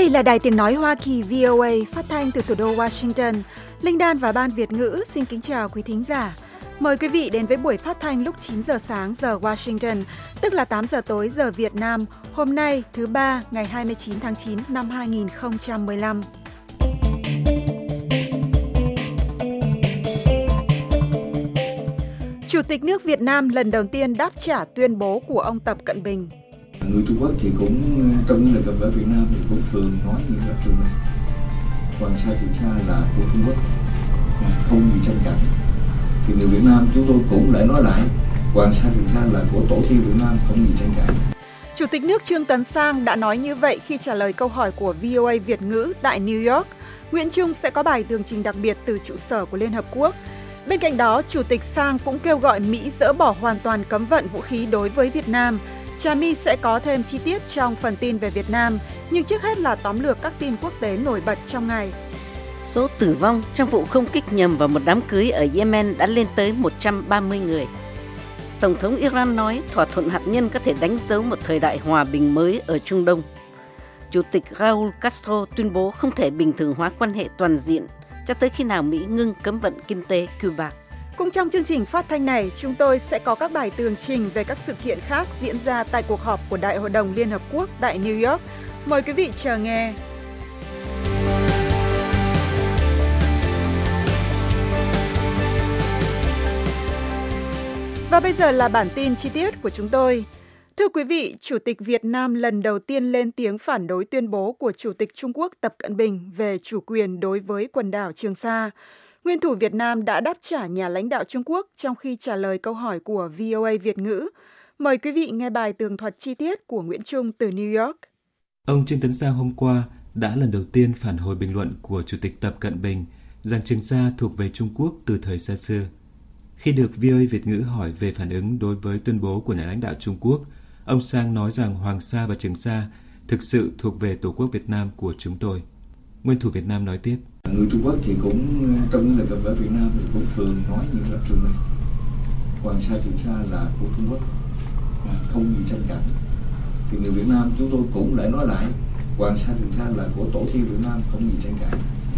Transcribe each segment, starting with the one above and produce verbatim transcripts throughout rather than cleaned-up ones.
Đây là Đài Tiếng Nói Hoa Kỳ vê o a phát thanh từ thủ đô Washington. Linh Đan và Ban Việt ngữ xin kính chào quý thính giả. Mời quý vị đến với buổi phát thanh lúc chín giờ sáng giờ Washington, tức là tám giờ tối giờ Việt Nam, hôm nay thứ ba ngày hai mươi chín tháng chín năm hai nghìn không trăm mười lăm. Chủ tịch nước Việt Nam lần đầu tiên đáp trả tuyên bố của ông Tập Cận Bình. Người Trung Quốc thì cũng trong những lần gặp gỡ Việt Nam thì cũng thường nói những lập trường này. Hoàng Sa Trường Sa là của Trung Quốc, không gì tranh cãi. Thì người Việt Nam chúng tôi cũng lại nói lại, Hoàng Sa Trường Sa là của tổ tiên Việt Nam, không gì tranh cãi. Chủ tịch nước Trương Tấn Sang đã nói như vậy khi trả lời câu hỏi của vê o a Việt ngữ tại New York. Nguyễn Trung sẽ có bài tường trình đặc biệt từ trụ sở của Liên Hợp Quốc. Bên cạnh đó, Chủ tịch Sang cũng kêu gọi Mỹ dỡ bỏ hoàn toàn cấm vận vũ khí đối với Việt Nam. Trà My sẽ có thêm chi tiết trong phần tin về Việt Nam, nhưng trước hết là tóm lược các tin quốc tế nổi bật trong ngày. Số tử vong trong vụ không kích nhằm vào một đám cưới ở Yemen đã lên tới một trăm ba mươi người. Tổng thống Iran nói thỏa thuận hạt nhân có thể đánh dấu một thời đại hòa bình mới ở Trung Đông. Chủ tịch Raúl Castro tuyên bố không thể bình thường hóa quan hệ toàn diện cho tới khi nào Mỹ ngưng cấm vận kinh tế Cuba. Cũng trong chương trình phát thanh này, chúng tôi sẽ có các bài tường trình về các sự kiện khác diễn ra tại cuộc họp của Đại hội đồng Liên Hợp Quốc tại New York. Mời quý vị chờ nghe. Và bây giờ là bản tin chi tiết của chúng tôi. Thưa quý vị, Chủ tịch Việt Nam lần đầu tiên lên tiếng phản đối tuyên bố của Chủ tịch Trung Quốc Tập Cận Bình về chủ quyền đối với quần đảo Trường Sa. Nguyên thủ Việt Nam đã đáp trả nhà lãnh đạo Trung Quốc trong khi trả lời câu hỏi của vê o a Việt ngữ. Mời quý vị nghe bài tường thuật chi tiết của Nguyễn Trung từ New York. Ông Trương Tấn Sang hôm qua đã lần đầu tiên phản hồi bình luận của Chủ tịch Tập Cận Bình rằng Trường Sa thuộc về Trung Quốc từ thời xa xưa. Khi được vê o a Việt ngữ hỏi về phản ứng đối với tuyên bố của nhà lãnh đạo Trung Quốc, ông Sang nói rằng Hoàng Sa và Trường Sa thực sự thuộc về Tổ quốc Việt Nam của chúng tôi. Nguyên thủ Việt Nam nói tiếp. Người Trung Quốc thì cũng trong những lần gặp gỡ Việt Nam thì cũng thường nói những lập trường này. Hoàng Sa Trường Sa là của Trung Quốc, không gì tranh cãi. Thì người Việt Nam chúng tôi cũng lại nói lại, Hoàng Sa Trường Sa là của tổ tiên Việt Nam, không gì tranh cãi.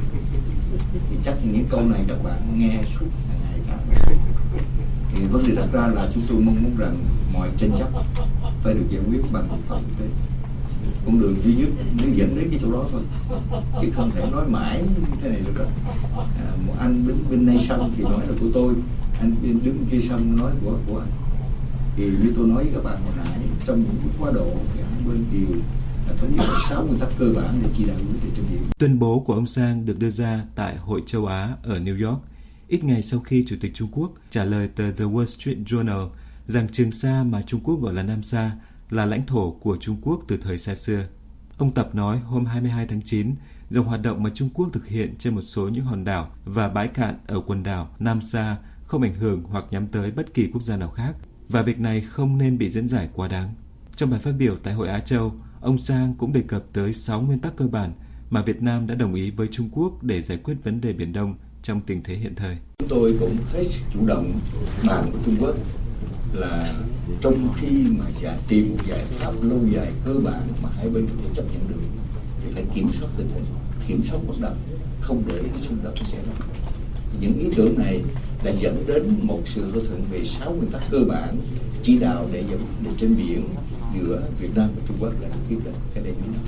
Thì chắc những câu này các bạn nghe suốt ngày ngày cả. Thì vấn đề đặt ra là chúng tôi mong muốn rằng mọi tranh chấp phải được giải quyết bằng biện pháp quốc tế. Con đường duy nhất nếu dẫn đến cái chỗ đó thôi, chứ không thể nói mãi như thế này được rồi. À, một anh đứng bên này sông thì nói là của tôi, anh bên đứng kia sông nói của của anh. Thì như tôi nói với các bạn hồi nãy, trong những cái quá độ thì hai bên đều là thống nhất sáu nguyên tắc cơ bản để chỉ đạo vấn đề trên biển. Tuyên bố của ông Sang được đưa ra tại Hội châu Á ở New York, ít ngày sau khi Chủ tịch Trung Quốc trả lời tờ The Wall Street Journal rằng Trường Sa mà Trung Quốc gọi là Nam Sa là lãnh thổ của Trung Quốc từ thời xa xưa. Ông Tập nói hôm hai mươi hai tháng chín rằng hoạt động mà Trung Quốc thực hiện trên một số những hòn đảo và bãi cạn ở quần đảo Nam Sa không ảnh hưởng hoặc nhắm tới bất kỳ quốc gia nào khác, và việc này không nên bị diễn giải quá đáng. Trong bài phát biểu tại Hội Á Châu, ông Sang cũng đề cập tới sáu nguyên tắc cơ bản mà Việt Nam đã đồng ý với Trung Quốc để giải quyết vấn đề Biển Đông trong tình thế hiện thời. Chúng tôi cũng hết chủ động bàn với Trung Quốc là trong khi mà giải tìm một giải pháp lâu dài cơ bản mà hai bên có thể chấp nhận được thì phải kiểm soát tình hình, kiểm soát bất đồng, không để xung đột xảy ra. Những ý tưởng này đã dẫn đến một sự thỏa thuận về sáu nguyên tắc cơ bản chỉ đạo để giải quyết trên biển giữa Việt Nam và Trung Quốc là ký kết cái đây mới.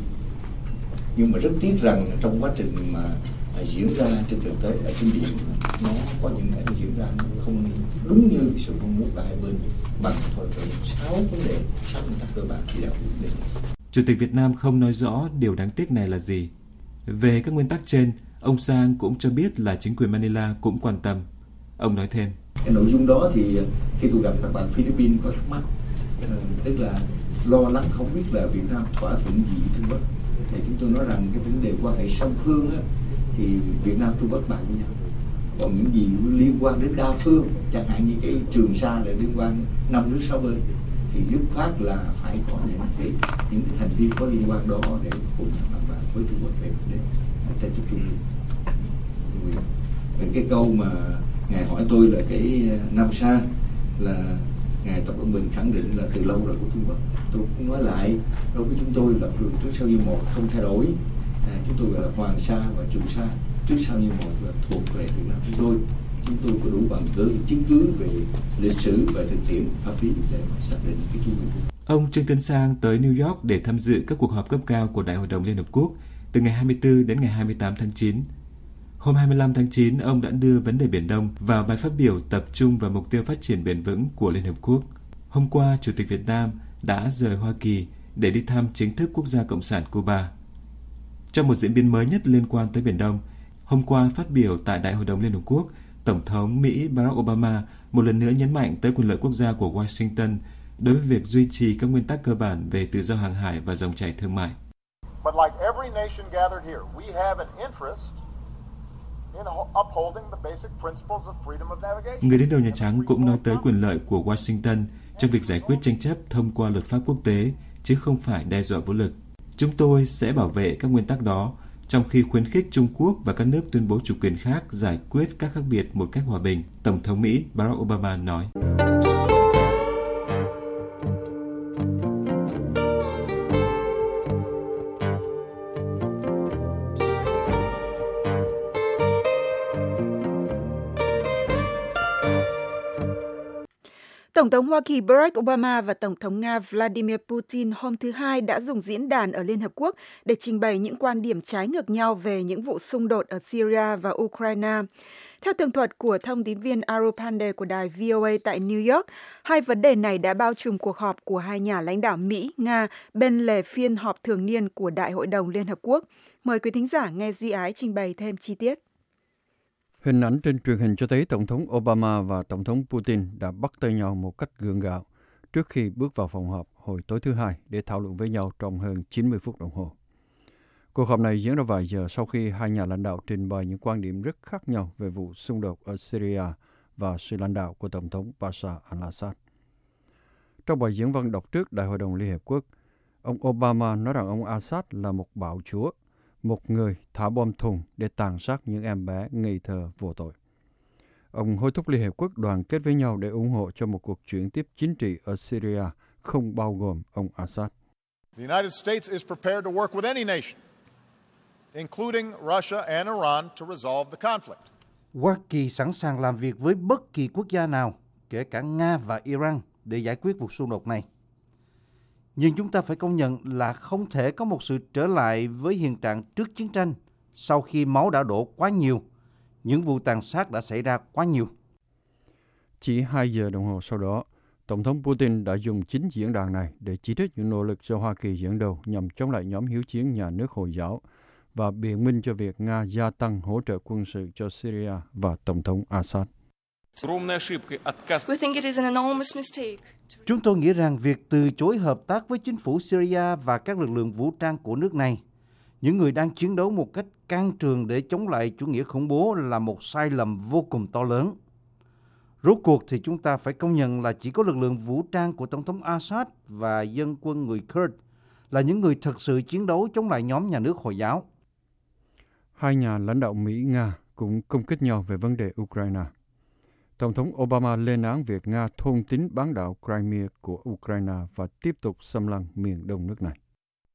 Nhưng mà rất tiếc rằng trong quá trình mà diễn ra trên thực tế ở trên biển, nó có những cái diễn ra không đúng như sự mong muốn của hai bên bằng thỏa thuận sáu vấn đề, sáu nguyên tắc cơ bản chỉ đạo vấn đề. Chủ tịch Việt Nam không nói rõ điều đáng tiếc này là gì. Về các nguyên tắc trên, ông Sang cũng cho biết là chính quyền Manila cũng quan tâm. Ông nói thêm. Cái nội dung đó thì khi tôi gặp các bạn Philippines có thắc mắc, tức là lo lắng không biết là Việt Nam thỏa thuận gì với Trung Quốc. Thì chúng tôi nói rằng cái vấn đề quan hệ song phương á, thì Việt Nam Trung Quốc bàn với nhau. Còn những gì liên quan đến đa phương, chẳng hạn như cái Trường Sa là liên quan năm nước sáu bên, thì dứt khoát là phải có những cái những cái thành viên có liên quan đó để cùng bàn bạc với Trung Quốc về vấn đề tranh chấp chủ quyền. Cái câu mà ngài hỏi tôi là cái Nam Sa là Ngài Tập Cận Bình khẳng định là từ lâu rồi của Trung Quốc. Tôi cũng nói lại, đối với chúng tôi lập trường trước sau như một không thay đổi. À, chúng tôi gọi là Hoàng Sa và Trường Sa trước sau như một là thuộc về Việt Nam chúng tôi. Chúng tôi có đủ bằng cứ chứng cứ về lịch sử và thực tiễn pháp lý để xác định cái chủ quyền. Ông Trương Tấn Sang tới New York để tham dự các cuộc họp cấp cao của Đại hội đồng Liên Hợp Quốc từ ngày hai mươi tư đến ngày hai mươi tám tháng chín. Hôm hai mươi lăm tháng chín, ông đã đưa vấn đề Biển Đông vào bài phát biểu tập trung vào mục tiêu phát triển bền vững của Liên Hợp Quốc. Hôm qua, Chủ tịch Việt Nam đã rời Hoa Kỳ để đi thăm chính thức quốc gia Cộng sản Cuba. Trong một diễn biến mới nhất liên quan tới Biển Đông, hôm qua phát biểu tại Đại hội đồng Liên Hợp Quốc, Tổng thống Mỹ Barack Obama một lần nữa nhấn mạnh tới quyền lợi quốc gia của Washington đối với việc duy trì các nguyên tắc cơ bản về tự do hàng hải và dòng chảy thương mại. But like every nation gathered here, we have an interest in upholding the basic principles of freedom of navigation. Người đứng đầu Nhà Trắng cũng nói tới quyền lợi của Washington trong việc giải quyết tranh chấp thông qua luật pháp quốc tế, chứ không phải đe dọa vũ lực. Chúng tôi sẽ bảo vệ các nguyên tắc đó, trong khi khuyến khích Trung Quốc và các nước tuyên bố chủ quyền khác giải quyết các khác biệt một cách hòa bình, Tổng thống Mỹ Barack Obama nói. Tổng thống Hoa Kỳ Barack Obama và Tổng thống Nga Vladimir Putin hôm thứ Hai đã dùng diễn đàn ở Liên Hợp Quốc để trình bày những quan điểm trái ngược nhau về những vụ xung đột ở Syria và Ukraine. Theo tường thuật của thông tín viên Aru Pandey của đài vê o a tại New York, hai vấn đề này đã bao trùm cuộc họp của hai nhà lãnh đạo Mỹ, Nga bên lề phiên họp thường niên của Đại hội đồng Liên Hợp Quốc. Mời quý thính giả nghe Duy Ái trình bày thêm chi tiết. Hình ảnh trên truyền hình cho thấy Tổng thống Obama và Tổng thống Putin đã bắt tay nhau một cách gượng gạo trước khi bước vào phòng họp hồi tối thứ Hai để thảo luận với nhau trong hơn chín mươi phút đồng hồ. Cuộc họp này diễn ra vài giờ sau khi hai nhà lãnh đạo trình bày những quan điểm rất khác nhau về vụ xung đột ở Syria và sự lãnh đạo của Tổng thống Bashar al-Assad. Trong bài diễn văn đọc trước Đại hội đồng Liên Hợp Quốc, ông Obama nói rằng ông Assad là một bạo chúa, một người thả bom thùng để tàn sát những em bé ngây thơ vô tội. Ông hối thúc Liên Hợp Quốc đoàn kết với nhau để ủng hộ cho một cuộc chuyển tiếp chính trị ở Syria không bao gồm ông Assad. The United States is prepared to work with any nation, including Russia and Iran, to resolve the conflict. Hoa Kỳ sẵn sàng làm việc với bất kỳ quốc gia nào, kể cả Nga và Iran, để giải quyết cuộc xung đột này. Nhưng chúng ta phải công nhận là không thể có một sự trở lại với hiện trạng trước chiến tranh sau khi máu đã đổ quá nhiều, những vụ tàn sát đã xảy ra quá nhiều. Chỉ hai giờ đồng hồ sau đó, Tổng thống Putin đã dùng chính diễn đàn này để chỉ trích những nỗ lực do Hoa Kỳ dẫn đầu nhằm chống lại nhóm hiếu chiến nhà nước Hồi giáo và biện minh cho việc Nga gia tăng hỗ trợ quân sự cho Syria và Tổng thống Assad. Chúng tôi nghĩ rằng việc từ chối hợp tác với chính phủ Syria và các lực lượng vũ trang của nước này, những người đang chiến đấu một cách can trường để chống lại chủ nghĩa khủng bố, là một sai lầm vô cùng to lớn. Rốt cuộc thì chúng ta phải công nhận là chỉ có lực lượng vũ trang của Tổng thống Assad và dân quân người Kurd là những người thật sự chiến đấu chống lại nhóm nhà nước Hồi giáo. Hai nhà lãnh đạo Mỹ-Nga cũng công kích nhau về vấn đề Ukraine. Tổng thống Obama lên án việc Nga thôn tính bán đảo Crimea của Ukraine và tiếp tục xâm lăng miền đông nước này.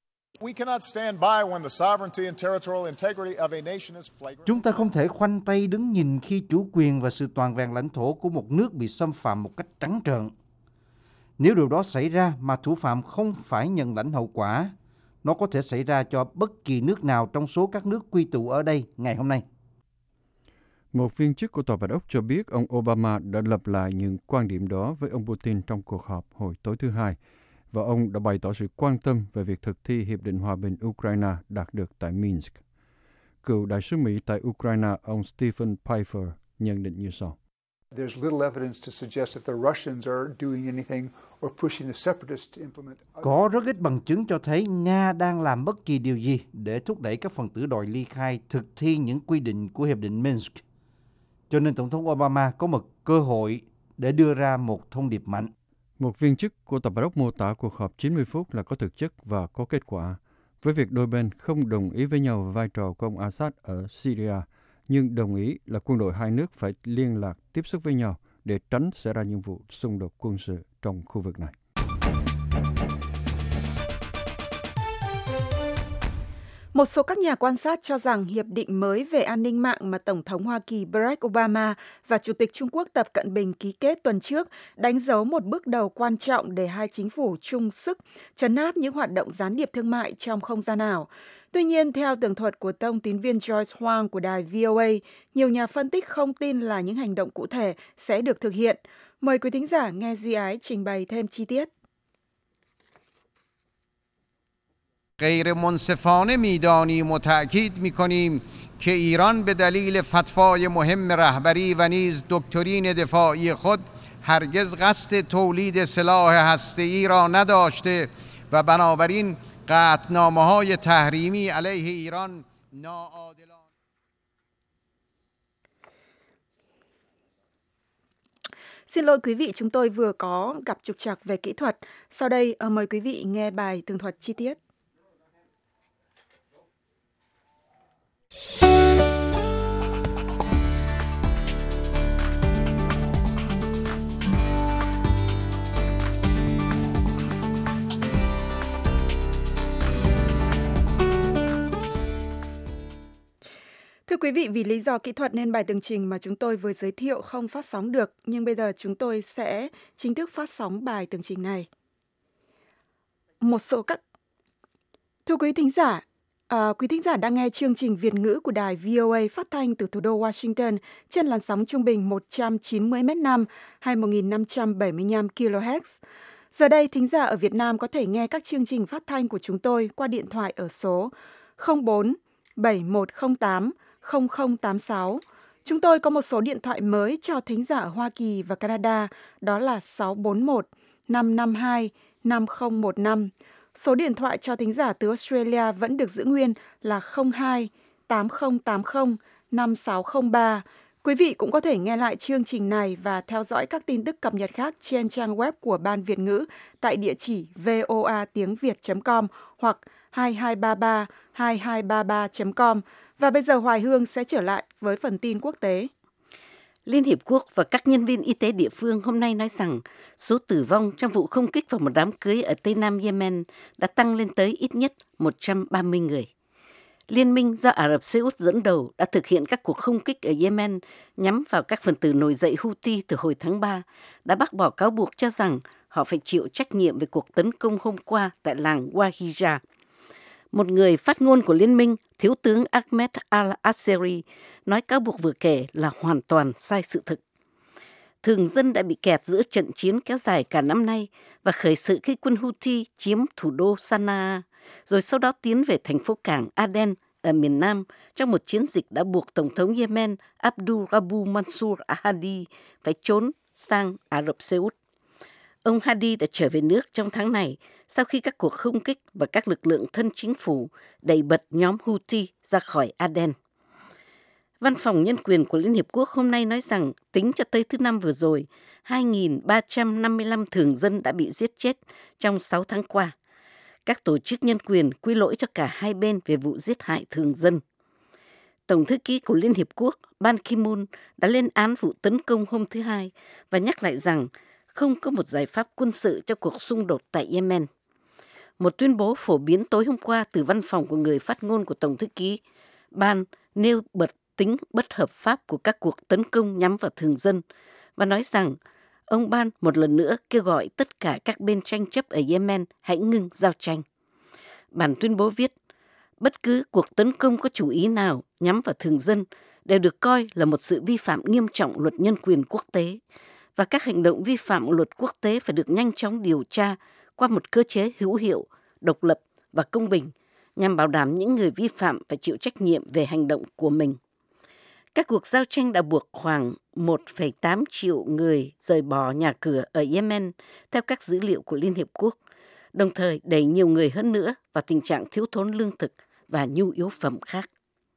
Chúng ta không thể khoanh tay đứng nhìn khi chủ quyền và sự toàn vẹn lãnh thổ của một nước bị xâm phạm một cách trắng trợn. Nếu điều đó xảy ra mà thủ phạm không phải nhận lãnh hậu quả, nó có thể xảy ra cho bất kỳ nước nào trong số các nước quy tụ ở đây ngày hôm nay. Một viên chức của Tòa Bạch Ốc cho biết ông Obama đã lập lại những quan điểm đó với ông Putin trong cuộc họp hồi tối thứ Hai, và ông đã bày tỏ sự quan tâm về việc thực thi Hiệp định Hòa bình Ukraine đạt được tại Minsk. Cựu đại sứ Mỹ tại Ukraine, ông Stephen Pfeiffer, nhận định như sau. Có rất ít bằng chứng cho thấy Nga đang làm bất kỳ điều gì để thúc đẩy các phần tử đòi ly khai thực thi những quy định của Hiệp định Minsk. Cho nên Tổng thống Obama có một cơ hội để đưa ra một thông điệp mạnh. Một viên chức của Tòa Bạch Ốc mô tả cuộc họp chín mươi phút là có thực chất và có kết quả, với việc đôi bên không đồng ý với nhau về vai trò của ông Assad ở Syria, nhưng đồng ý là quân đội hai nước phải liên lạc tiếp xúc với nhau để tránh xảy ra những vụ xung đột quân sự trong khu vực này. Một số các nhà quan sát cho rằng hiệp định mới về an ninh mạng mà Tổng thống Hoa Kỳ Barack Obama và Chủ tịch Trung Quốc Tập Cận Bình ký kết tuần trước đánh dấu một bước đầu quan trọng để hai chính phủ chung sức trấn áp những hoạt động gián điệp thương mại trong không gian ảo. Tuy nhiên, theo tường thuật của thông tín viên Joyce Huang của đài vê o a, nhiều nhà phân tích không tin là những hành động cụ thể sẽ được thực hiện. Mời quý thính giả nghe Duy Ái trình bày thêm chi tiết. غیر منصفانه می‌دانیم و تأکید می‌کنیم که ایران به دلیل فتوای مهم رهبری و نیز دکترین دفاعی خود هرگز قصد تولید سلاح هسته‌ای را نداشته و بنابراین قطعنامه‌های تحریمی علیه ایران ناعادلانه. Xin lỗi quý vị, chúng tôi vừa có gặp trục trặc về kỹ thuật. Sau đây mời quý vị nghe bài tường thuật chi tiết. Thưa quý vị, vì lý do kỹ thuật nên bài tường trình mà chúng tôi vừa giới thiệu không phát sóng được, nhưng bây giờ chúng tôi sẽ chính thức phát sóng bài tường trình này. Một số các... Thưa quý thính giả, à, quý thính giả đang nghe chương trình Việt ngữ của đài vê o a phát thanh từ thủ đô Washington trên làn sóng trung bình một trăm chín mươi mét năm hay một nghìn năm trăm bảy mươi lăm ki lô héc. Giờ đây, thính giả ở Việt Nam có thể nghe các chương trình phát thanh của chúng tôi qua điện thoại ở số không bốn bảy một không tám không không tám sáu. Chúng tôi có một số điện thoại mới cho thính giả ở Hoa Kỳ và Canada, đó là sáu bốn một năm năm hai năm không một năm. Số điện thoại cho thính giả từ Australia vẫn được giữ nguyên là không hai tám không tám không năm sáu không ba. Quý vị cũng có thể nghe lại chương trình này và theo dõi các tin tức cập nhật khác trên trang web của Ban Việt ngữ tại địa chỉ voa tiếng việt chấm com hoặc hai hai ba ba hai hai ba ba chấm com. Và bây giờ Hoài Hương sẽ trở lại với phần tin quốc tế. Liên Hiệp Quốc và các nhân viên y tế địa phương hôm nay nói rằng số tử vong trong vụ không kích vào một đám cưới ở Tây Nam Yemen đã tăng lên tới ít nhất một trăm ba mươi người. Liên minh do Ả Rập Xê Út dẫn đầu đã thực hiện các cuộc không kích ở Yemen nhắm vào các phần tử nổi dậy Houthi từ hồi tháng ba, đã bác bỏ cáo buộc cho rằng họ phải chịu trách nhiệm về cuộc tấn công hôm qua tại làng Wahija. Một người phát ngôn của liên minh, Thiếu tướng Ahmed al-Aseri, nói cáo buộc vừa kể là hoàn toàn sai sự thực. Thường dân đã bị kẹt giữa trận chiến kéo dài cả năm nay và khởi sự khi quân Houthi chiếm thủ đô Sanaa, rồi sau đó tiến về thành phố cảng Aden ở miền Nam trong một chiến dịch đã buộc Tổng thống Yemen Abdul Rabu Mansur Hadi phải trốn sang Ả Rập Xê Út. Ông Hadi đã trở về nước trong tháng này sau khi các cuộc không kích và các lực lượng thân chính phủ đẩy bật nhóm Houthi ra khỏi Aden. Văn phòng Nhân quyền của Liên Hiệp Quốc hôm nay nói rằng tính cho tới thứ Năm vừa rồi, hai nghìn ba trăm năm mươi lăm thường dân đã bị giết chết trong sáu tháng qua. Các tổ chức nhân quyền quy lỗi cho cả hai bên về vụ giết hại thường dân. Tổng thư ký của Liên Hiệp Quốc Ban Ki-moon đã lên án vụ tấn công hôm thứ Hai và nhắc lại rằng không có một giải pháp quân sự cho cuộc xung đột tại Yemen. Một tuyên bố phổ biến tối hôm qua từ văn phòng của người phát ngôn của Tổng thư ký Ban nêu bật tính bất hợp pháp của các cuộc tấn công nhắm vào thường dân và nói rằng ông Ban một lần nữa kêu gọi tất cả các bên tranh chấp ở Yemen hãy ngừng giao tranh. Bản tuyên bố viết, bất cứ cuộc tấn công có chủ ý nào nhắm vào thường dân đều được coi là một sự vi phạm nghiêm trọng luật nhân quyền quốc tế và các hành động vi phạm luật quốc tế phải được nhanh chóng điều tra qua một cơ chế hữu hiệu, độc lập và công bình nhằm bảo đảm những người vi phạm phải chịu trách nhiệm về hành động của mình. Các cuộc giao tranh đã buộc khoảng một phẩy tám triệu người rời bỏ nhà cửa ở Yemen theo các dữ liệu của Liên Hiệp Quốc, đồng thời đẩy nhiều người hơn nữa vào tình trạng thiếu thốn lương thực và nhu yếu phẩm khác.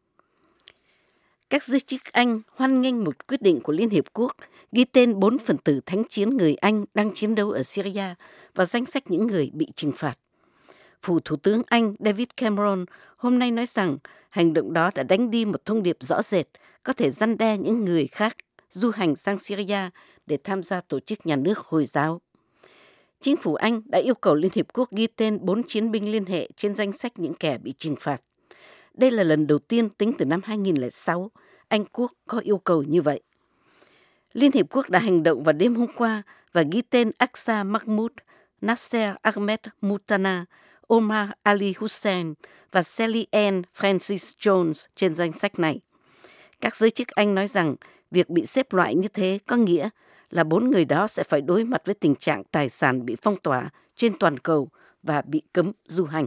Các giới chức Anh hoan nghênh một quyết định của Liên Hiệp Quốc ghi tên bốn phần tử thánh chiến người Anh đang chiến đấu ở Syria vào danh sách những người bị trừng phạt. Phủ Thủ tướng Anh David Cameron hôm nay nói rằng hành động đó đã đánh đi một thông điệp rõ rệt có thể răn đe những người khác du hành sang Syria để tham gia tổ chức nhà nước Hồi giáo. Chính phủ Anh đã yêu cầu Liên Hiệp Quốc ghi tên bốn chiến binh liên hệ trên danh sách những kẻ bị trừng phạt. Đây là lần đầu tiên tính từ năm hai nghìn không trăm lẻ sáu, Anh Quốc có yêu cầu như vậy. Liên Hiệp Quốc đã hành động vào đêm hôm qua và ghi tên Aqsa Mahmoud, Nasser Ahmed Mutana, Omar Ali Hussein và Sally Ann Francis Jones trên danh sách này. Các giới chức Anh nói rằng việc bị xếp loại như thế có nghĩa là bốn người đó sẽ phải đối mặt với tình trạng tài sản bị phong tỏa trên toàn cầu và bị cấm du hành.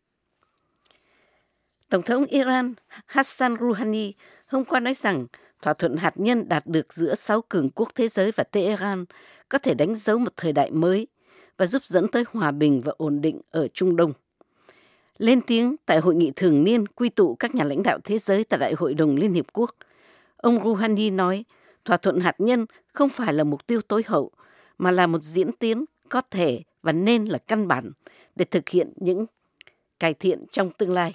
Tổng thống Iran Hassan Rouhani hôm qua nói rằng thỏa thuận hạt nhân đạt được giữa sáu cường quốc thế giới và Tehran có thể đánh dấu một thời đại mới và giúp dẫn tới hòa bình và ổn định ở Trung Đông. Lên tiếng tại hội nghị thường niên quy tụ các nhà lãnh đạo thế giới tại Đại hội đồng Liên Hiệp Quốc, ông Rouhani nói thỏa thuận hạt nhân không phải là mục tiêu tối hậu, mà là một diễn tiến có thể và nên là căn bản để thực hiện những cải thiện trong tương lai.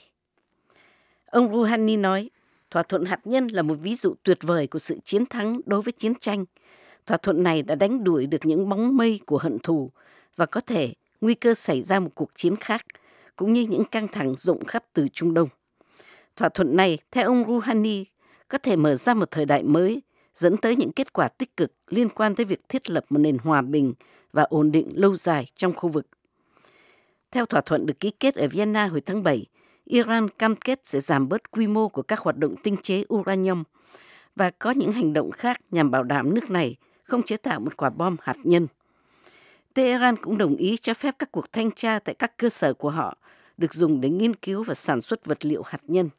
Ông Rouhani nói, thỏa thuận hạt nhân là một ví dụ tuyệt vời của sự chiến thắng đối với chiến tranh. Thỏa thuận này đã đánh đuổi được những bóng mây của hận thù và có thể nguy cơ xảy ra một cuộc chiến khác, cũng như những căng thẳng rộng khắp từ Trung Đông. Thỏa thuận này, theo ông Rouhani, có thể mở ra một thời đại mới, dẫn tới những kết quả tích cực liên quan tới việc thiết lập một nền hòa bình và ổn định lâu dài trong khu vực. Theo thỏa thuận được ký kết ở Vienna hồi tháng bảy, Iran cam kết sẽ giảm bớt quy mô của các hoạt động tinh chế uranium và có những hành động khác nhằm bảo đảm nước này không chế tạo một quả bom hạt nhân. Tehran cũng đồng ý cho phép các cuộc thanh tra tại các cơ sở của họ được dùng để nghiên cứu và sản xuất vật liệu hạt nhân.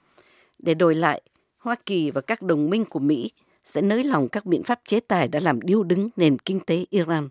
Để đổi lại, Hoa Kỳ và các đồng minh của Mỹ sẽ nới lỏng các biện pháp chế tài đã làm điêu đứng nền kinh tế Iran.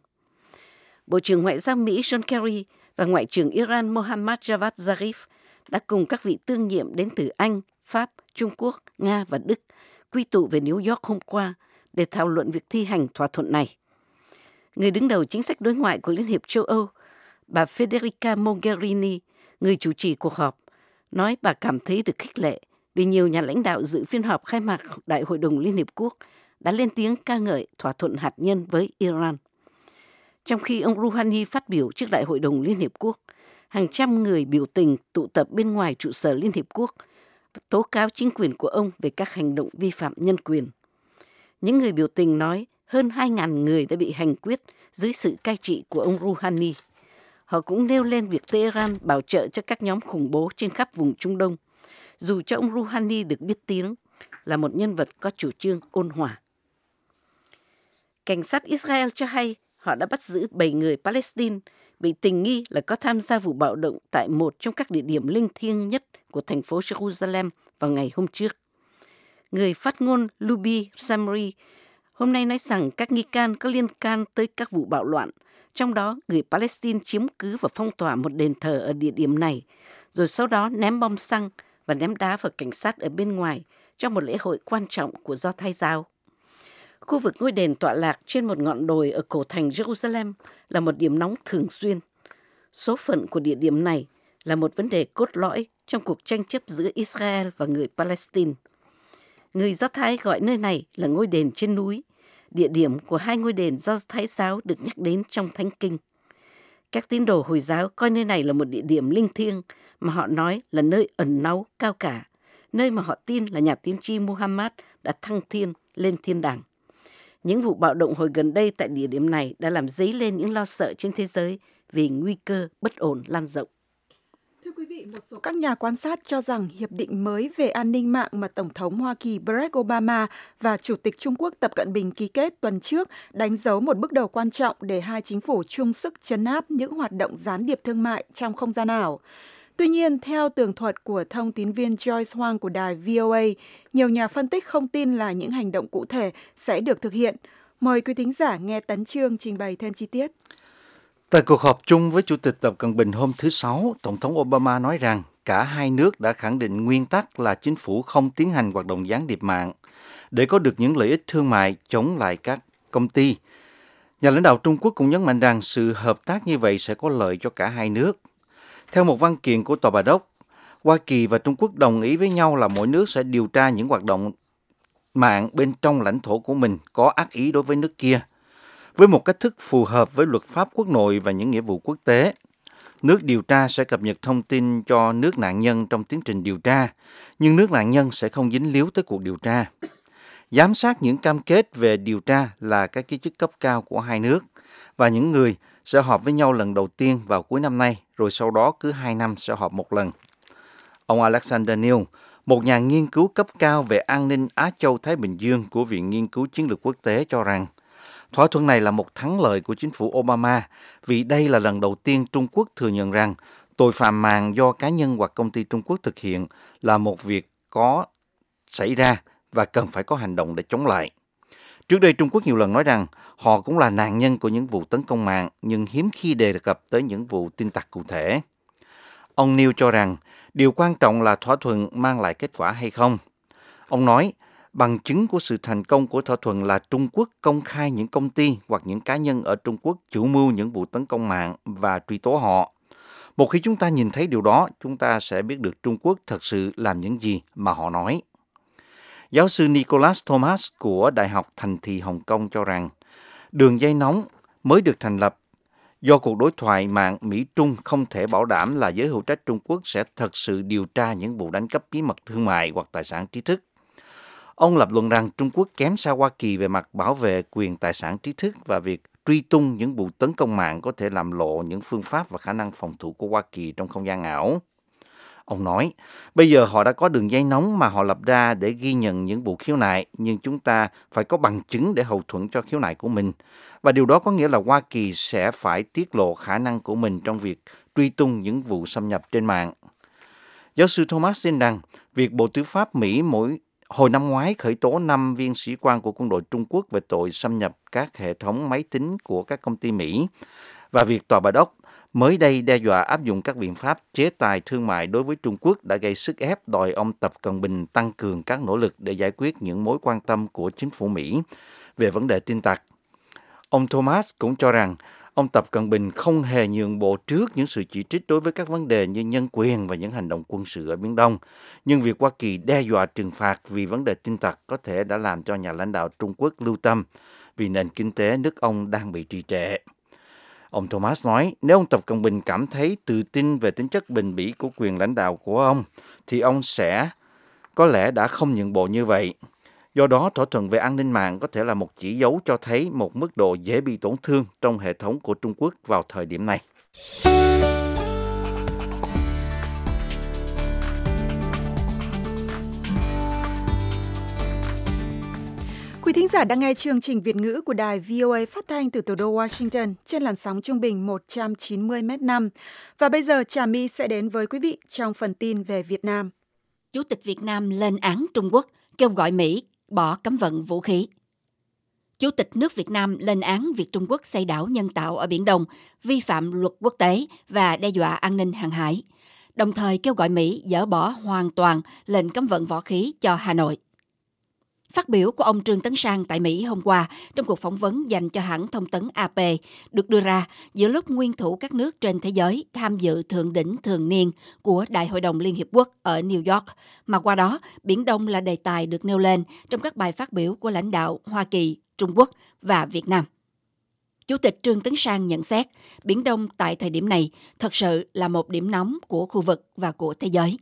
Bộ trưởng Ngoại giao Mỹ John Kerry và Ngoại trưởng Iran Mohammad Javad Zarif đã cùng các vị tương nhiệm đến từ Anh, Pháp, Trung Quốc, Nga và Đức quy tụ về New York hôm qua để thảo luận việc thi hành thỏa thuận này. Người đứng đầu chính sách đối ngoại của Liên hiệp châu Âu, bà Federica Mogherini, người chủ trì cuộc họp, nói bà cảm thấy được khích lệ vì nhiều nhà lãnh đạo dự phiên họp khai mạc Đại hội đồng Liên Hiệp Quốc đã lên tiếng ca ngợi thỏa thuận hạt nhân với Iran. Trong khi ông Rouhani phát biểu trước Đại hội đồng Liên Hiệp Quốc, hàng trăm người biểu tình tụ tập bên ngoài trụ sở Liên Hiệp Quốc và tố cáo chính quyền của ông về các hành động vi phạm nhân quyền. Những người biểu tình nói hơn hai nghìn người đã bị hành quyết dưới sự cai trị của ông Rouhani. Họ cũng nêu lên việc Tehran bảo trợ cho các nhóm khủng bố trên khắp vùng Trung Đông, dù cho ông Rouhani được biết tiếng là một nhân vật có chủ trương ôn hòa. Cảnh sát Israel cho hay họ đã bắt giữ bảy người Palestine bị tình nghi là có tham gia vụ bạo động tại một trong các địa điểm linh thiêng nhất của thành phố Jerusalem vào ngày hôm trước. Người phát ngôn Lubi Samri hôm nay nói rằng các nghi can có liên can tới các vụ bạo loạn, trong đó người Palestine chiếm cứ và phong tỏa một đền thờ ở địa điểm này, rồi sau đó ném bom xăng và ném đá vào cảnh sát ở bên ngoài trong một lễ hội quan trọng của Do Thái giáo. Khu vực ngôi đền tọa lạc trên một ngọn đồi ở cổ thành Jerusalem là một điểm nóng thường xuyên. Số phận của địa điểm này là một vấn đề cốt lõi trong cuộc tranh chấp giữa Israel và người Palestine. Người Do Thái gọi nơi này là ngôi đền trên núi, địa điểm của hai ngôi đền Do Thái giáo được nhắc đến trong Thánh Kinh. Các tín đồ Hồi giáo coi nơi này là một địa điểm linh thiêng mà họ nói là nơi ẩn náu cao cả, nơi mà họ tin là nhà tiên tri Muhammad đã thăng thiên lên thiên đàng. Những vụ bạo động hồi gần đây tại địa điểm này đã làm dấy lên những lo sợ trên thế giới vì nguy cơ bất ổn lan rộng. Thưa quý vị, một số các nhà quan sát cho rằng hiệp định mới về an ninh mạng mà Tổng thống Hoa Kỳ Barack Obama và Chủ tịch Trung Quốc Tập Cận Bình ký kết tuần trước đánh dấu một bước đầu quan trọng để hai chính phủ chung sức trấn áp những hoạt động gián điệp thương mại trong không gian ảo. Tuy nhiên, theo tường thuật của thông tín viên Joyce Huang của đài vê o a, nhiều nhà phân tích không tin là những hành động cụ thể sẽ được thực hiện. Mời quý thính giả nghe Tấn Chương trình bày thêm chi tiết. Tại cuộc họp chung với Chủ tịch Tập Cận Bình hôm thứ Sáu, Tổng thống Obama nói rằng cả hai nước đã khẳng định nguyên tắc là chính phủ không tiến hành hoạt động gián điệp mạng để có được những lợi ích thương mại chống lại các công ty. Nhà lãnh đạo Trung Quốc cũng nhấn mạnh rằng sự hợp tác như vậy sẽ có lợi cho cả hai nước. Theo một văn kiện của Tòa Bạch Ốc, Hoa Kỳ và Trung Quốc đồng ý với nhau là mỗi nước sẽ điều tra những hoạt động mạng bên trong lãnh thổ của mình có ác ý đối với nước kia, với một cách thức phù hợp với luật pháp quốc nội và những nghĩa vụ quốc tế. Nước điều tra sẽ cập nhật thông tin cho nước nạn nhân trong tiến trình điều tra, nhưng nước nạn nhân sẽ không dính líu tới cuộc điều tra. Giám sát những cam kết về điều tra là các giới chức cấp cao của hai nước, và những người sẽ họp với nhau lần đầu tiên vào cuối năm nay, rồi sau đó cứ hai năm sẽ họp một lần. Ông Alexander Neal, một nhà nghiên cứu cấp cao về an ninh Á Châu-Thái Bình Dương của Viện Nghiên cứu Chiến lược Quốc tế cho rằng, thỏa thuận này là một thắng lợi của chính phủ Obama vì đây là lần đầu tiên Trung Quốc thừa nhận rằng tội phạm mạng do cá nhân hoặc công ty Trung Quốc thực hiện là một việc có xảy ra và cần phải có hành động để chống lại. Trước đây Trung Quốc nhiều lần nói rằng họ cũng là nạn nhân của những vụ tấn công mạng, nhưng hiếm khi đề cập tới những vụ tin tặc cụ thể. Ông Neal cho rằng điều quan trọng là thỏa thuận mang lại kết quả hay không. Ông nói, bằng chứng của sự thành công của thỏa thuận là Trung Quốc công khai những công ty hoặc những cá nhân ở Trung Quốc chủ mưu những vụ tấn công mạng và truy tố họ. Một khi chúng ta nhìn thấy điều đó, chúng ta sẽ biết được Trung Quốc thật sự làm những gì mà họ nói. Giáo sư Nicholas Thomas của Đại học Thành thị Hồng Kông cho rằng, đường dây nóng mới được thành lập do cuộc đối thoại mạng Mỹ-Trung không thể bảo đảm là giới hữu trách Trung Quốc sẽ thật sự điều tra những vụ đánh cắp bí mật thương mại hoặc tài sản trí thức. Ông lập luận rằng Trung Quốc kém xa Hoa Kỳ về mặt bảo vệ quyền tài sản trí thức và việc truy tung những vụ tấn công mạng có thể làm lộ những phương pháp và khả năng phòng thủ của Hoa Kỳ trong không gian ảo. Ông nói, bây giờ họ đã có đường dây nóng mà họ lập ra để ghi nhận những vụ khiếu nại, nhưng chúng ta phải có bằng chứng để hậu thuẫn cho khiếu nại của mình. Và điều đó có nghĩa là Hoa Kỳ sẽ phải tiết lộ khả năng của mình trong việc truy tung những vụ xâm nhập trên mạng. Giáo sư Thomas tin rằng, việc Bộ Tư pháp Mỹ mỗi hồi năm ngoái khởi tố năm viên sĩ quan của quân đội Trung Quốc về tội xâm nhập các hệ thống máy tính của các công ty Mỹ, và việc Tòa Bạch Ốc mới đây đe dọa áp dụng các biện pháp chế tài thương mại đối với Trung Quốc đã gây sức ép đòi ông Tập Cận Bình tăng cường các nỗ lực để giải quyết những mối quan tâm của chính phủ Mỹ về vấn đề tin tặc. Ông Thomas cũng cho rằng ông Tập Cận Bình không hề nhượng bộ trước những sự chỉ trích đối với các vấn đề như nhân quyền và những hành động quân sự ở Biển Đông. Nhưng việc Hoa Kỳ đe dọa trừng phạt vì vấn đề tin tặc có thể đã làm cho nhà lãnh đạo Trung Quốc lưu tâm vì nền kinh tế nước ông đang bị trì trệ. Ông Thomas nói, nếu ông Tập Cận Bình cảm thấy tự tin về tính chất bền bỉ của quyền lãnh đạo của ông, thì ông sẽ có lẽ đã không nhượng bộ như vậy. Do đó, thỏa thuận về an ninh mạng có thể là một chỉ dấu cho thấy một mức độ dễ bị tổn thương trong hệ thống của Trung Quốc vào thời điểm này. Quý thính giả đang nghe chương trình Việt ngữ của đài vê o a phát thanh từ thủ đô Washington trên làn sóng trung bình một trăm chín mươi mét năm. Và bây giờ Trà My sẽ đến với quý vị trong phần tin về Việt Nam. Chủ tịch Việt Nam lên án Trung Quốc, kêu gọi Mỹ bỏ cấm vận vũ khí. Chủ tịch nước Việt Nam lên án việc Trung Quốc xây đảo nhân tạo ở Biển Đông, vi phạm luật quốc tế và đe dọa an ninh hàng hải, đồng thời kêu gọi Mỹ dỡ bỏ hoàn toàn lệnh cấm vận võ khí cho Hà Nội. Phát biểu của ông Trương Tấn Sang tại Mỹ hôm qua trong cuộc phỏng vấn dành cho hãng thông tấn a pê được đưa ra giữa lúc nguyên thủ các nước trên thế giới tham dự thượng đỉnh thường niên của Đại hội đồng Liên Hiệp Quốc ở New York, mà qua đó Biển Đông là đề tài được nêu lên trong các bài phát biểu của lãnh đạo Hoa Kỳ, Trung Quốc và Việt Nam. Chủ tịch Trương Tấn Sang nhận xét, Biển Đông tại thời điểm này thật sự là một điểm nóng của khu vực và của thế giới.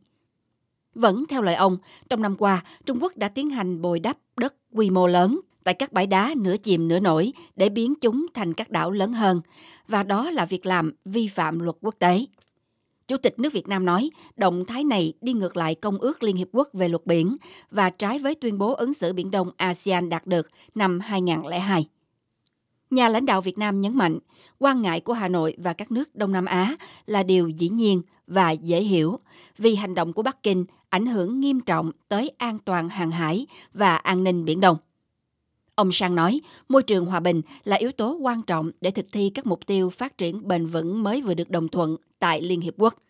Vẫn theo lời ông, trong năm qua, Trung Quốc đã tiến hành bồi đắp đất quy mô lớn tại các bãi đá nửa chìm nửa nổi để biến chúng thành các đảo lớn hơn, và đó là việc làm vi phạm luật quốc tế. Chủ tịch nước Việt Nam nói, động thái này đi ngược lại Công ước Liên Hiệp Quốc về luật biển và trái với tuyên bố ứng xử Biển Đông a sê an đạt được năm hai không không hai. Nhà lãnh đạo Việt Nam nhấn mạnh, quan ngại của Hà Nội và các nước Đông Nam Á là điều dĩ nhiên và dễ hiểu, vì hành động của Bắc Kinh ảnh hưởng nghiêm trọng tới an toàn hàng hải và an ninh Biển Đông. Ông Sang nói, môi trường hòa bình là yếu tố quan trọng để thực thi các mục tiêu phát triển bền vững mới vừa được đồng thuận tại Liên Hiệp Quốc.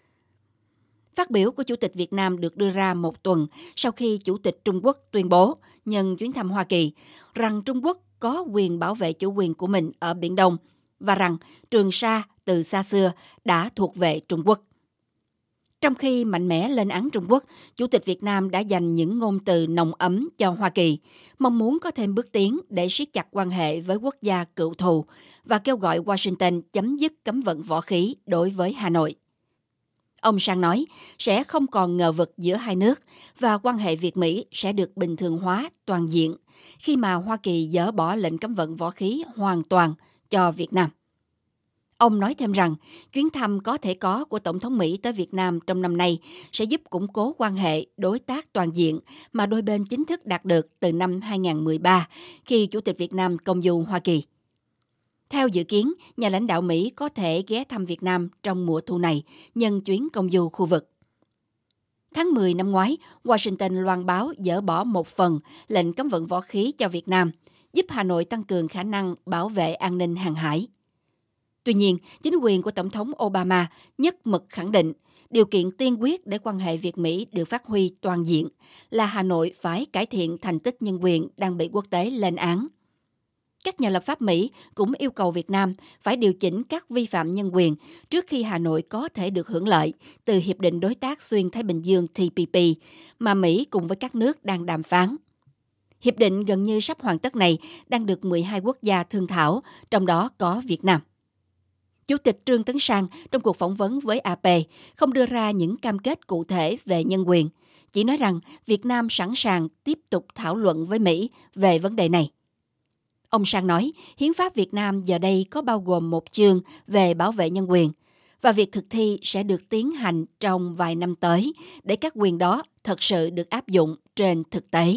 Phát biểu của Chủ tịch Việt Nam được đưa ra một tuần sau khi Chủ tịch Trung Quốc tuyên bố, nhân chuyến thăm Hoa Kỳ, rằng Trung Quốc có quyền bảo vệ chủ quyền của mình ở Biển Đông và rằng Trường Sa từ xa xưa đã thuộc về Trung Quốc. Trong khi mạnh mẽ lên án Trung Quốc, Chủ tịch Việt Nam đã dành những ngôn từ nồng ấm cho Hoa Kỳ, mong muốn có thêm bước tiến để siết chặt quan hệ với quốc gia cựu thù và kêu gọi Washington chấm dứt cấm vận võ khí đối với Hà Nội. Ông Sang nói sẽ không còn ngờ vực giữa hai nước và quan hệ Việt-Mỹ sẽ được bình thường hóa toàn diện khi mà Hoa Kỳ dỡ bỏ lệnh cấm vận võ khí hoàn toàn cho Việt Nam. Ông nói thêm rằng chuyến thăm có thể có của Tổng thống Mỹ tới Việt Nam trong năm nay sẽ giúp củng cố quan hệ đối tác toàn diện mà đôi bên chính thức đạt được từ năm hai không một ba khi Chủ tịch Việt Nam công du Hoa Kỳ. Theo dự kiến, nhà lãnh đạo Mỹ có thể ghé thăm Việt Nam trong mùa thu này nhân chuyến công du khu vực. Tháng mười năm ngoái, Washington loan báo dỡ bỏ một phần lệnh cấm vận võ khí cho Việt Nam, giúp Hà Nội tăng cường khả năng bảo vệ an ninh hàng hải. Tuy nhiên, chính quyền của Tổng thống Obama nhất mực khẳng định điều kiện tiên quyết để quan hệ Việt-Mỹ được phát huy toàn diện là Hà Nội phải cải thiện thành tích nhân quyền đang bị quốc tế lên án. Các nhà lập pháp Mỹ cũng yêu cầu Việt Nam phải điều chỉnh các vi phạm nhân quyền trước khi Hà Nội có thể được hưởng lợi từ Hiệp định Đối tác Xuyên Thái Bình Dương T P P mà Mỹ cùng với các nước đang đàm phán. Hiệp định gần như sắp hoàn tất này đang được mười hai quốc gia thương thảo, trong đó có Việt Nam. Chủ tịch Trương Tấn Sang trong cuộc phỏng vấn với a pê không đưa ra những cam kết cụ thể về nhân quyền, chỉ nói rằng Việt Nam sẵn sàng tiếp tục thảo luận với Mỹ về vấn đề này. Ông Sang nói, Hiến pháp Việt Nam giờ đây có bao gồm một chương về bảo vệ nhân quyền, và việc thực thi sẽ được tiến hành trong vài năm tới để các quyền đó thật sự được áp dụng trên thực tế.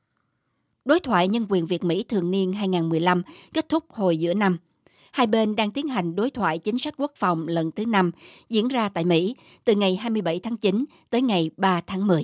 Đối thoại nhân quyền Việt-Mỹ thường niên hai không một lăm kết thúc hồi giữa năm. Hai bên đang tiến hành đối thoại chính sách quốc phòng lần thứ năm diễn ra tại Mỹ từ ngày hai mươi bảy tháng chín tới ngày ba tháng mười.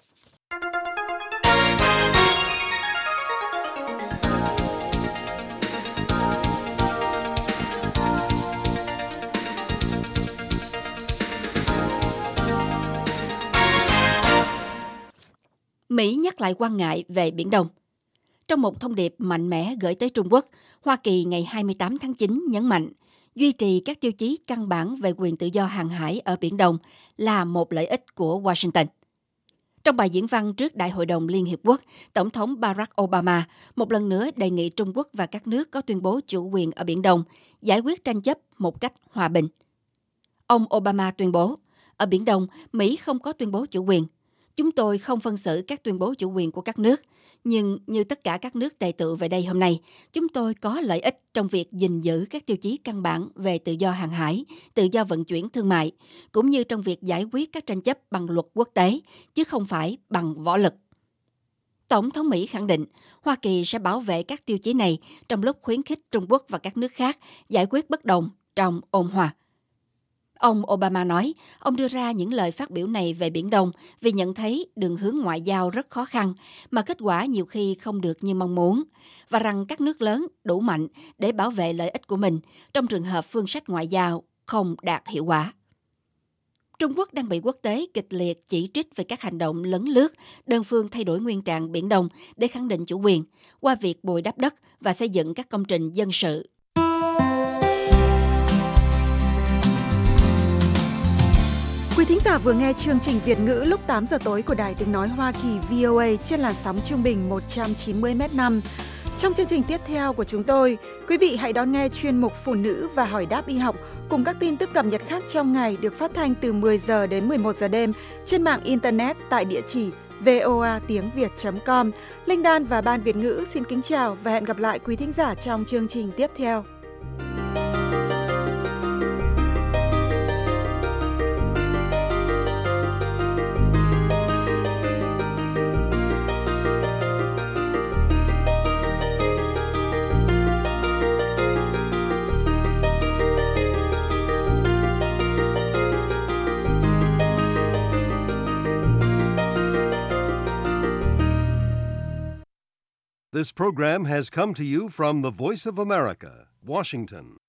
Mỹ nhắc lại quan ngại về Biển Đông. Trong một thông điệp mạnh mẽ gửi tới Trung Quốc, Hoa Kỳ ngày hai mươi tám tháng chín nhấn mạnh duy trì các tiêu chí căn bản về quyền tự do hàng hải ở Biển Đông là một lợi ích của Washington. Trong bài diễn văn trước Đại hội đồng Liên Hiệp Quốc, Tổng thống Barack Obama một lần nữa đề nghị Trung Quốc và các nước có tuyên bố chủ quyền ở Biển Đông giải quyết tranh chấp một cách hòa bình. Ông Obama tuyên bố, ở Biển Đông, Mỹ không có tuyên bố chủ quyền. Chúng tôi không phân xử các tuyên bố chủ quyền của các nước, nhưng như tất cả các nước tề tựu về đây hôm nay, chúng tôi có lợi ích trong việc gìn giữ các tiêu chí căn bản về tự do hàng hải, tự do vận chuyển thương mại, cũng như trong việc giải quyết các tranh chấp bằng luật quốc tế, chứ không phải bằng võ lực. Tổng thống Mỹ khẳng định Hoa Kỳ sẽ bảo vệ các tiêu chí này trong lúc khuyến khích Trung Quốc và các nước khác giải quyết bất đồng trong ôn hòa. Ông Obama nói, ông đưa ra những lời phát biểu này về Biển Đông vì nhận thấy đường hướng ngoại giao rất khó khăn, mà kết quả nhiều khi không được như mong muốn, và rằng các nước lớn đủ mạnh để bảo vệ lợi ích của mình trong trường hợp phương sách ngoại giao không đạt hiệu quả. Trung Quốc đang bị quốc tế kịch liệt chỉ trích về các hành động lấn lướt, đơn phương thay đổi nguyên trạng Biển Đông để khẳng định chủ quyền qua việc bồi đắp đất và xây dựng các công trình dân sự. Quý thính giả vừa nghe chương trình Việt ngữ lúc tám giờ tối của Đài Tiếng Nói Hoa Kỳ vê o a trên làn sóng trung bình một trăm chín mươi mét năm. Trong chương trình tiếp theo của chúng tôi, quý vị hãy đón nghe chuyên mục Phụ nữ và hỏi đáp y học cùng các tin tức cập nhật khác trong ngày được phát thanh từ mười giờ đến mười một giờ đêm trên mạng Internet tại địa chỉ voa tiếng việt chấm com. Linh Đan và Ban Việt ngữ xin kính chào và hẹn gặp lại quý thính giả trong chương trình tiếp theo. This program has come to you from the Voice of America, Washington.